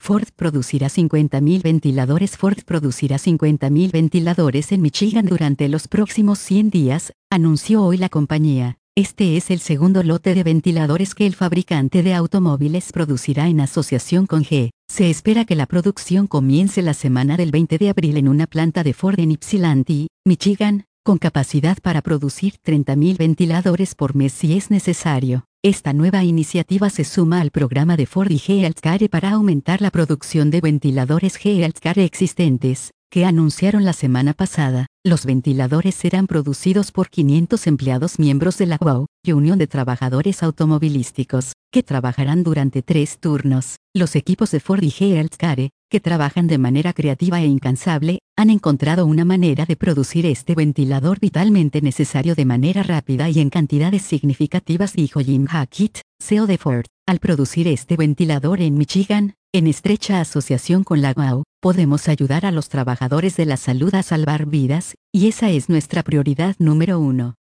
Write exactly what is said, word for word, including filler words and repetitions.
Ford producirá cincuenta mil ventiladores. Ford producirá cincuenta mil ventiladores en Michigan durante los próximos cien días, anunció hoy la compañía. Este es el segundo lote de ventiladores que el fabricante de automóviles producirá en asociación con G E. Se espera que la producción comience la semana del veinte de abril en una planta de Ford en Ypsilanti, Michigan, con capacidad para producir treinta mil ventiladores por mes si es necesario. Esta nueva iniciativa se suma al programa de Ford y G E Healthcare para aumentar la producción de ventiladores G E Healthcare existentes, que anunciaron la semana pasada. Los ventiladores serán producidos por quinientos empleados miembros de la U A W, Unión de Trabajadores Automovilísticos, que trabajarán durante tres turnos. Los equipos de Ford y G E Healthcare, que trabajan de manera creativa e incansable, han encontrado una manera de producir este ventilador vitalmente necesario de manera rápida y en cantidades significativas, dijo Jim Hackett, C E O de Ford. Al producir este ventilador en Michigan, en estrecha asociación con la U A W, podemos ayudar a los trabajadores de la salud a salvar vidas, y esa es nuestra prioridad número uno.